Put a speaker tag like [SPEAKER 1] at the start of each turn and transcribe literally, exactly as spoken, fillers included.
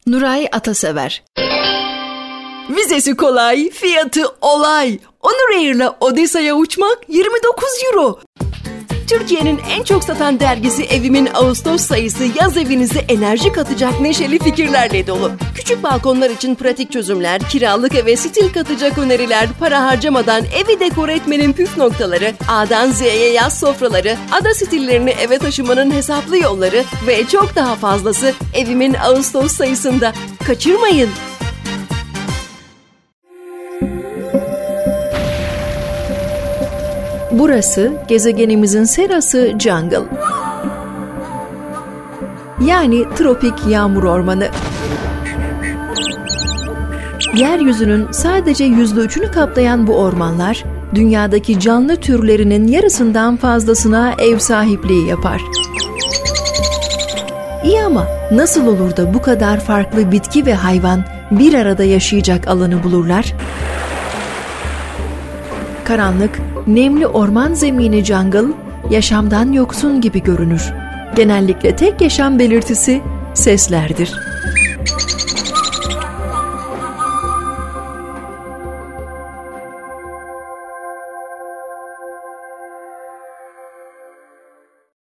[SPEAKER 1] Nuray Atasever. Vizesi kolay, fiyatı olay. Onur Air'la Odessa'ya uçmak yirmi dokuz euro. Türkiye'nin en çok satan dergisi Evim'in Ağustos sayısı yaz evinize enerji katacak neşeli fikirlerle dolu. Küçük balkonlar için pratik çözümler, kiralık eve stil katacak öneriler, para harcamadan evi dekore etmenin püf noktaları, A'dan Z'ye yaz sofraları, ada stillerini eve taşımanın hesaplı yolları ve çok daha fazlası Evim'in Ağustos sayısında. Kaçırmayın! Burası gezegenimizin serası jungle. Yani tropik yağmur ormanı. Yeryüzünün sadece yüzde üçünü kaplayan bu ormanlar, dünyadaki canlı türlerinin yarısından fazlasına ev sahipliği yapar. İyi ama nasıl olur da bu kadar farklı bitki ve hayvan bir arada yaşayacak alanı bulurlar? Karanlık, nemli orman zemini jungle, yaşamdan yoksun gibi görünür. Genellikle tek yaşam belirtisi seslerdir.